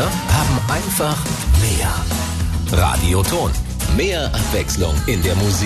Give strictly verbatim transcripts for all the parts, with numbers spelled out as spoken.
Wir haben einfach mehr. Radioton. Mehr Abwechslung in der Musik.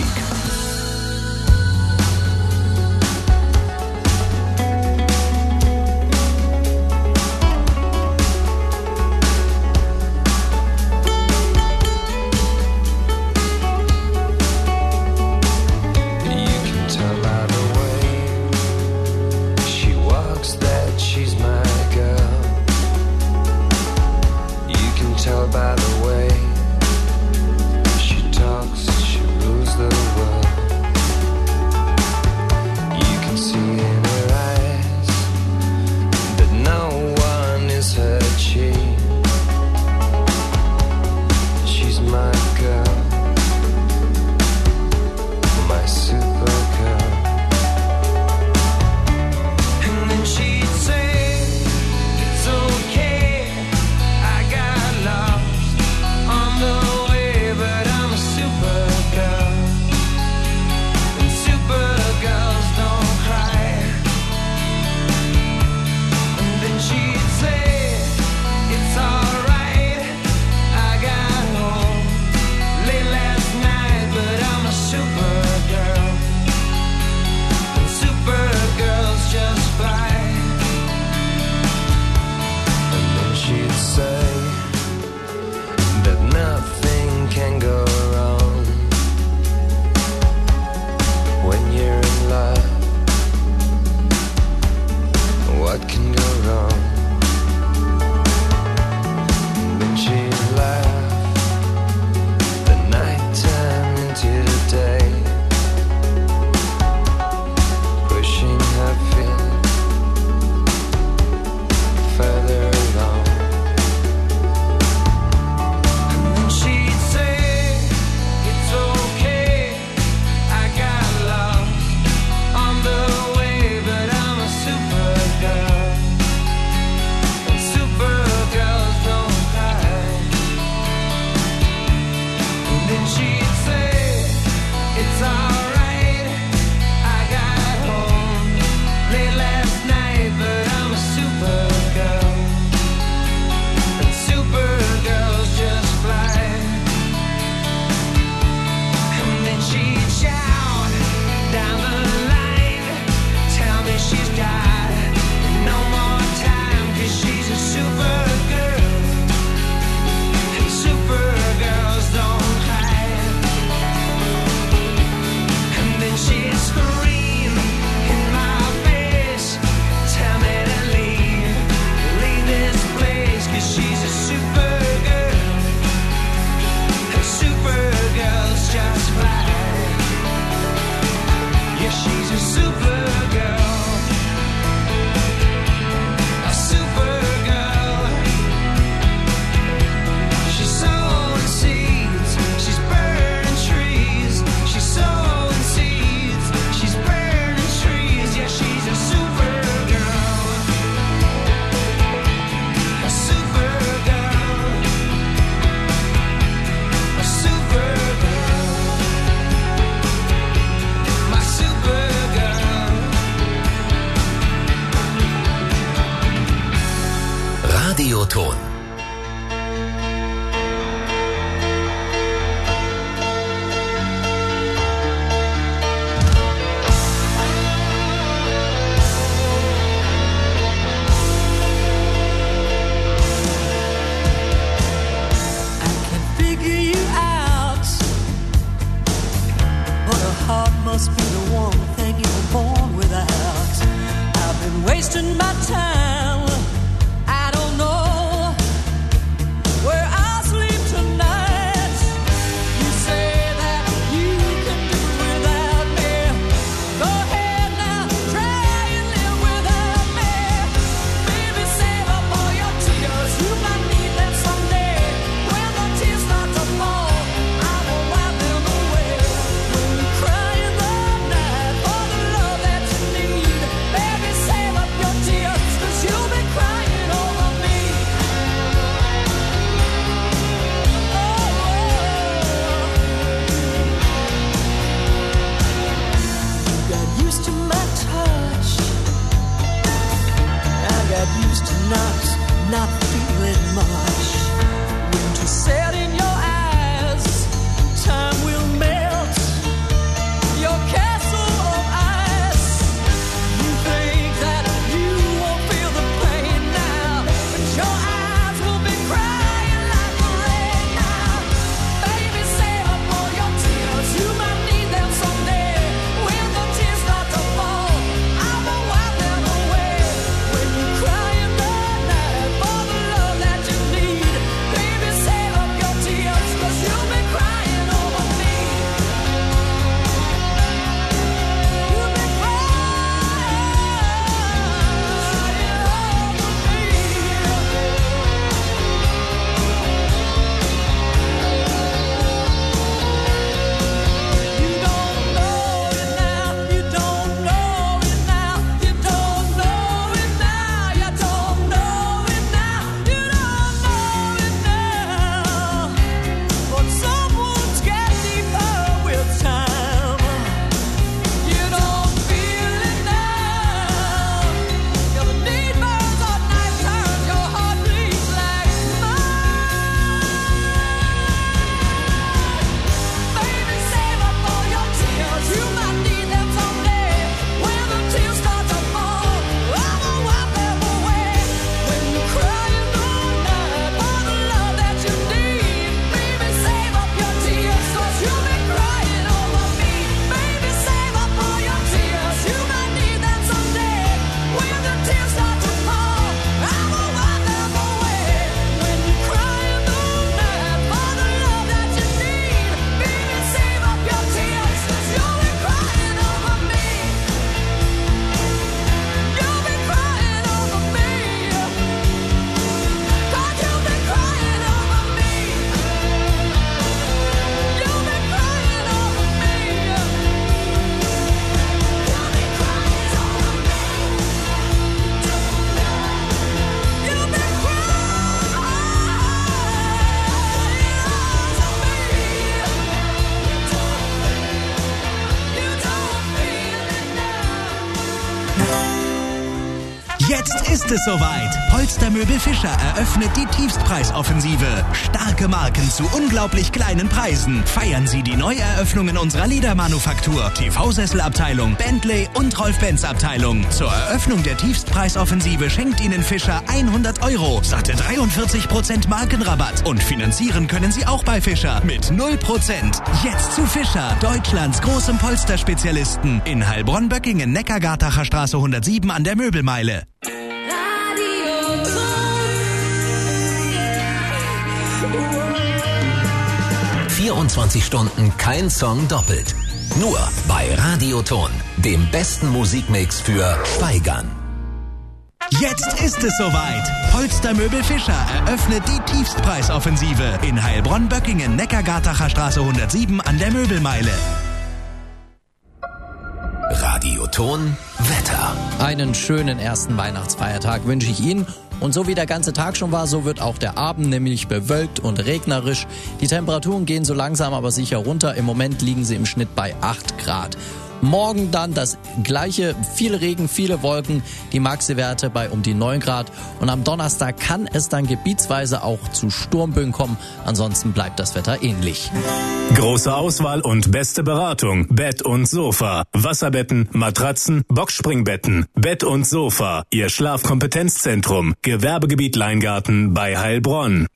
Radioton. Must be the one thing you were born without. I've been wasting my time. I don't know where I'll sleep tonight. You say that you can do without me. Go ahead now, try and live without me. Baby, save up all your tears. You might need them someday. When the tears start to fall, I will wipe them away. When you cry in the night for the love that you need, baby, save up your tears, 'cause you'll be crying over me. Oh, you got used to my touch. I got used to not, not feeling much. Jetzt ist es soweit. Polstermöbel Fischer eröffnet die Tiefstpreisoffensive. Starke Marken zu unglaublich kleinen Preisen. Feiern Sie die Neueröffnungen unserer Ledermanufaktur, T V-Sesselabteilung, Bentley und Rolf-Benz-Abteilung. Zur Eröffnung der Tiefstpreisoffensive schenkt Ihnen Fischer hundert Euro, satte dreiundvierzig Prozent Markenrabatt. Und finanzieren können Sie auch bei Fischer mit null Prozent. Jetzt zu Fischer, Deutschlands großem Polsterspezialisten. In Heilbronn-Böckingen, Neckargartacher Straße hundertsieben an der Möbelmeile. vierundzwanzig Stunden kein Song doppelt. Nur bei Radioton, dem besten Musikmix für Steigern. Jetzt ist es soweit. Polstermöbel Fischer eröffnet die Tiefstpreisoffensive in Heilbronn-Böckingen, Neckargartacher Straße hundertsieben an der Möbelmeile. Radioton Wetter. Einen schönen ersten Weihnachtsfeiertag wünsche ich Ihnen. Und so wie der ganze Tag schon war, so wird auch der Abend nämlich bewölkt und regnerisch. Die Temperaturen gehen so langsam aber sicher runter. Im Moment liegen sie im Schnitt bei acht Grad. Morgen dann das gleiche, viel Regen, viele Wolken, die Maxi-Werte bei um die neun Grad. Und am Donnerstag kann es dann gebietsweise auch zu Sturmböen kommen. Ansonsten bleibt das Wetter ähnlich. Große Auswahl und beste Beratung. Bett und Sofa. Wasserbetten, Matratzen, Boxspringbetten. Bett und Sofa. Ihr Schlafkompetenzzentrum. Gewerbegebiet Leingarten bei Heilbronn.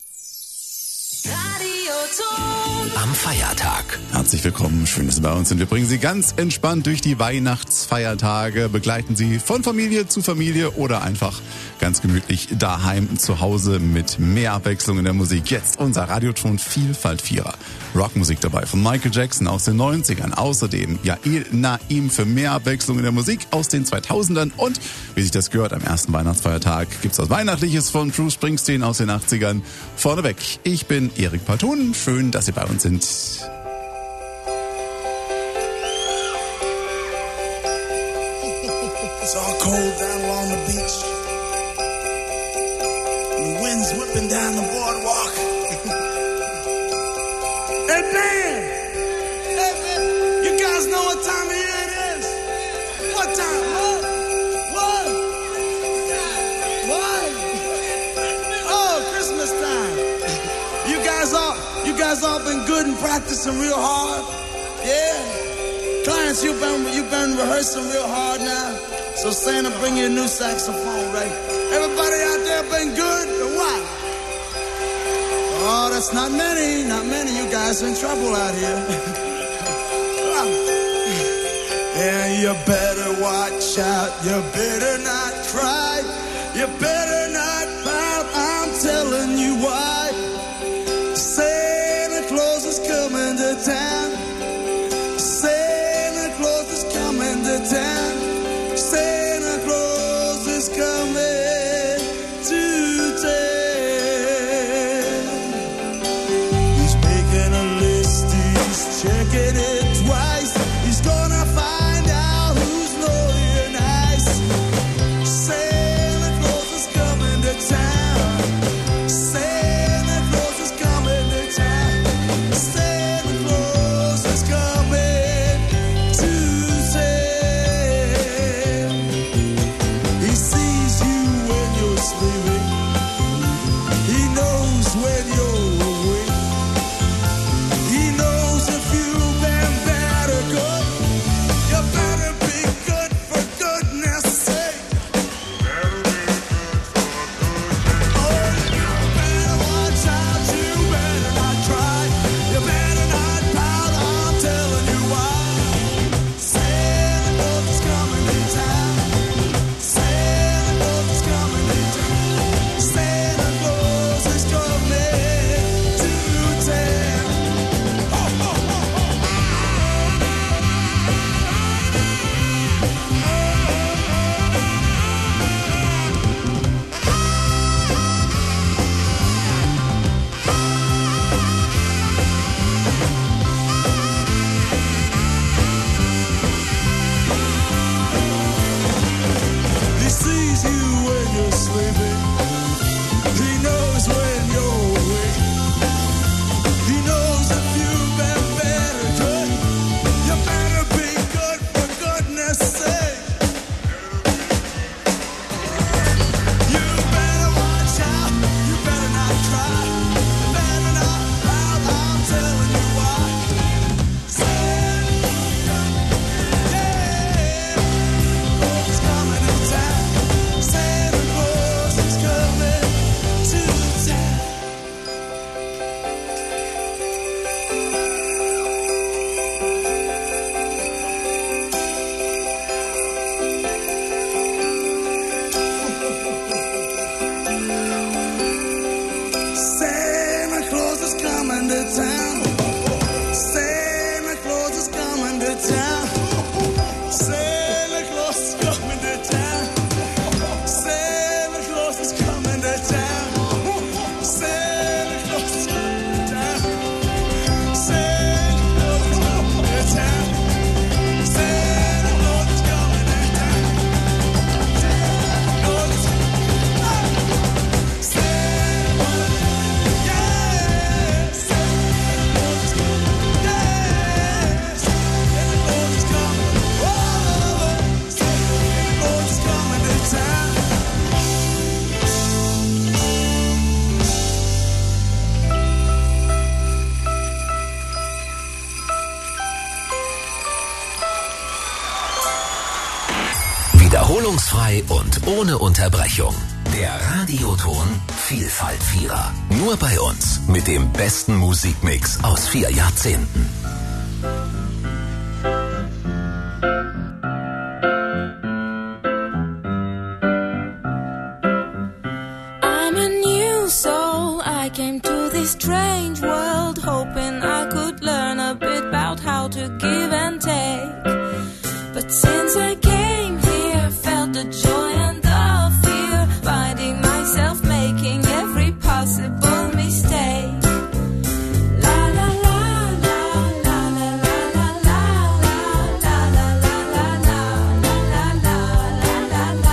Am Feiertag. Herzlich willkommen, schön, dass Sie bei uns sind. Wir bringen Sie ganz entspannt durch die Weihnachtsfeiertage, begleiten Sie von Familie zu Familie oder einfach ganz gemütlich daheim zu Hause mit mehr Abwechslung in der Musik. Jetzt unser Radioton Vielfalt Vierer. Rockmusik dabei von Michael Jackson aus den neunzigern. Außerdem Yael Naim für mehr Abwechslung in der Musik aus den zweitausendern. Und wie sich das gehört, am ersten Weihnachtsfeiertag gibt's was Weihnachtliches von Bruce Springsteen aus den achtzigern. Vorneweg, ich bin Erik Partun. Schön, dass Sie bei uns sind. It's all cold down along the beach. And the wind's whipping down the boardwalk. Hey man! Hey man! You guys know what time of year it is? What time? What? What? What? Oh, Christmas time. You guys all, you guys all been good and practicing real hard? Yeah? Clients, you've been, you've been rehearsing real hard now. So Santa, bring you a new saxophone, right? Everybody out there been good or what? Oh, that's not many, not many. You guys in trouble out here. And you better watch out. You better not cry. You better not pout. I'm telling you why. Santa Claus is coming to town. Santa Claus is coming to town. Santa Claus is coming to town. He's making a list, he's checking it twice. He's gonna find out who's naughty and nice. Santa Claus is coming to town. Santa Claus is coming to town. Santa Claus is coming to town. He sees you when you're sleeping. He knows when you're awake. He knows if you've been bad or good. You better be good for goodness sake. Oh, you better watch out. You better not cry. You better not pout. I'm telling you why. Santa Claus is coming to town. Santa Claus is coming to town. Santa Claus is coming to town. Ho, ho, ho, ho. He sees you when you're sleeping. He knows when you're awake. He knows if you've been bad or good. You better be good for goodness sake. town. Santa Claus is coming to town. Santa Claus is coming to town. Santa Claus is coming to town. Santa Claus is coming to town. Santa Claus is coming to town. Santa Claus is coming to town. Santa Claus is Wiederholungsfrei und ohne Unterbrechung. Der Radioton Vielfalt-Vierer. Nur bei uns mit dem besten Musikmix aus vier Jahrzehnten. I'm a new soul. I came to this strange world hoping I could learn a bit about how to give and take. But since I came here, felt the joy and the fear, finding myself making every possible mistake. La la la la la la la la la la la la la la la la la la.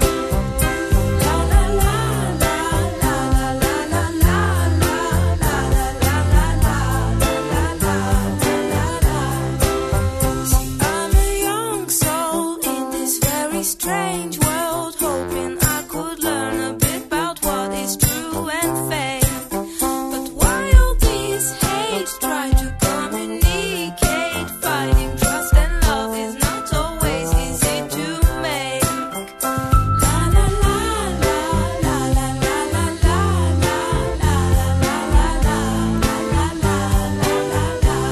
I'm a young soul in this very strange world, hoping I could learn a bit about what is true and fake. But why all this hate? Try to communicate. Finding trust and love is not always easy to make. La la la la la la la la la la la la la la la la.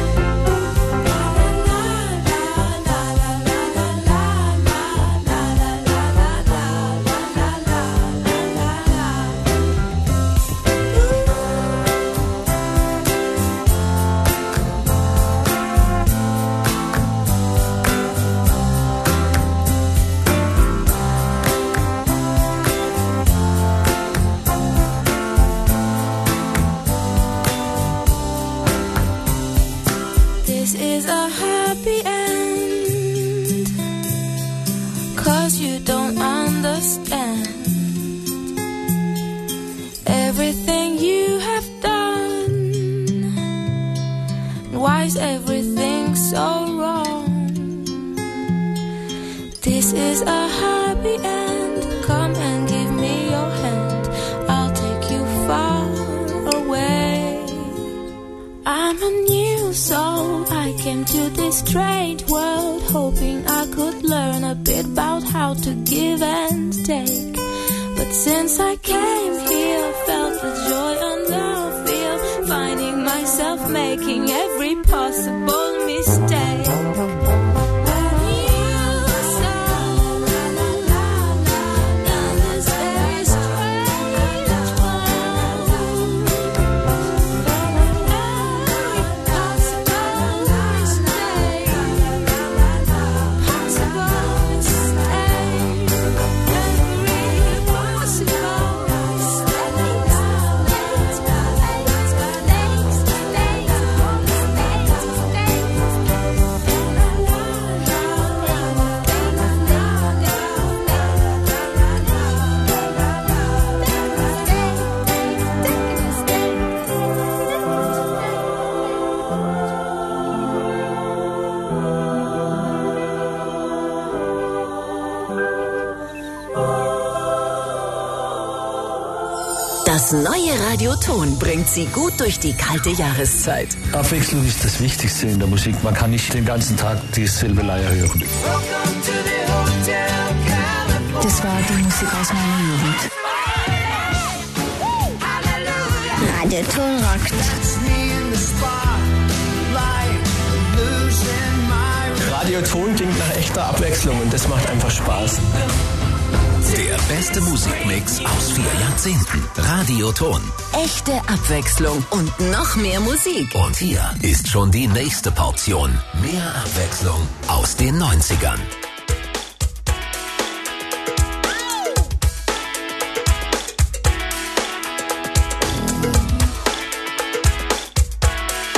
This is a happy end, 'cause you don't understand everything you have done. Why is everything so wrong? This is a happy end. Come and give me your hand. I'll take you far away. I'm a new soul. I came to this strange world hoping I could learn a bit about how to give and take. But since I came here, felt the joy and the fear, finding myself making every possible mistake. Das neue Radioton bringt Sie gut durch die kalte Jahreszeit. Abwechslung ist das Wichtigste in der Musik. Man kann nicht den ganzen Tag dieselbe Leier hören. Das war die Musik aus meiner Jugend. Radioton rockt. Radioton klingt nach echter Abwechslung und das macht einfach Spaß. Der beste Musikmix aus vier Jahrzehnten. Radioton. Echte Abwechslung und noch mehr Musik. Und hier ist schon die nächste Portion. Mehr Abwechslung aus den neunzigern.